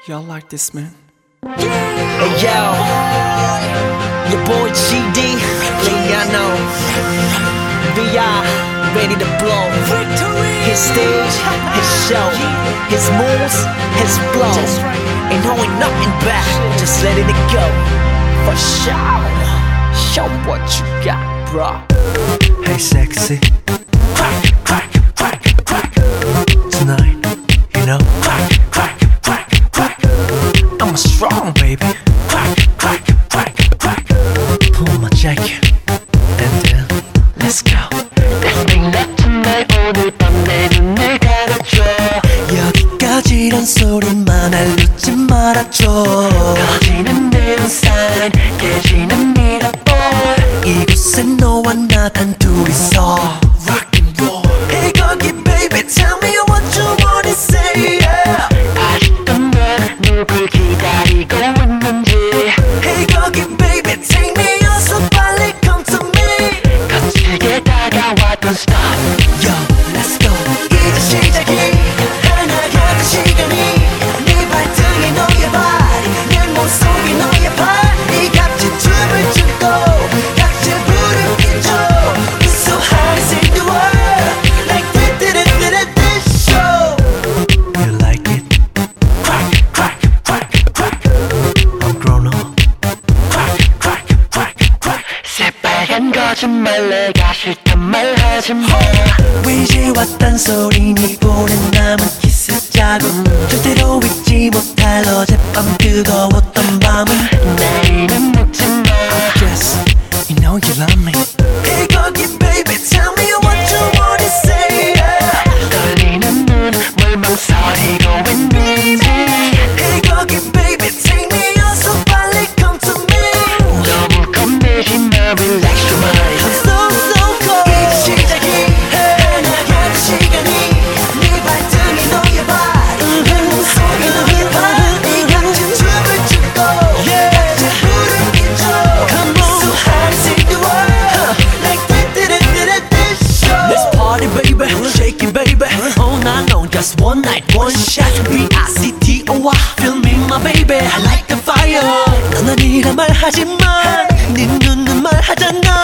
Y'all like this, man? Hey yo, your boy GD, Leano, VI, ready to blow. His stage, his show, his moves, his flow. Ain't holding nothing back, just letting it go. For sure, show what you got, bro. Hey sexy, crack, crack, crack, crack. Tonight, you know, crack, crack, crack, crack. I'm strong, baby. Crack, crack, crack, crack. Pull my jacket, and then let's go. 오늘 밤 내 눈을 감아줘. 여기까지란 소리만 알려지 말아줘. 커지는 내 우산, 깨지는 미러볼. 이곳에 너와 나 단둘이서 rock and roll. Hey 거기 baby, tell me what you wanna say. Yeah. 아직도 난 누굴 기다리고 있는지. Hey 거기 baby, take me 어서 빨리 come to me. 거칠게 다가와 don't stop. Yo, let's go. 이제 시작이 하나가 시간이 네 발등에 너의 body 내 몸속에 너의 body 같이 춤을 추고 같이 불을 켜줘. We're so high to save the world like this show. You like it? Crack, crack, crack, crack. I'm grown up. Crack, crack, crack, crack. 새빨간 거짓말 내가 싫단 말 하지마. 왜 이제 왔단 소리니 보낸 남은 키스 자국. 절대로 잊지 못할 어젯밤 뜨거웠던 밤은 내일은 묻지마. Yes, you know you love me. Hey 거기 baby, tell me what you wanna say. Yeah. 떨리는 눈 뭘 망설이고 있는지. Hey 거기 baby, take me 어서 빨리 come to me. 너무 겁내지 마, relax your mind. I'm so cold. 이제 시작이 하나가 시간이 네 발등에 너의 body 내 몸속에 너의 body 같이 춤을 추고 같이 불을 켜줘. So high to save the world like this show. Let's party, baby. Shake it, baby. All night long, just one night, one shot. B-I-C-T-O-Y. Feel me, my baby. I like the fire. 넌 아니란 말 하지마. 네 눈은 말하잖아.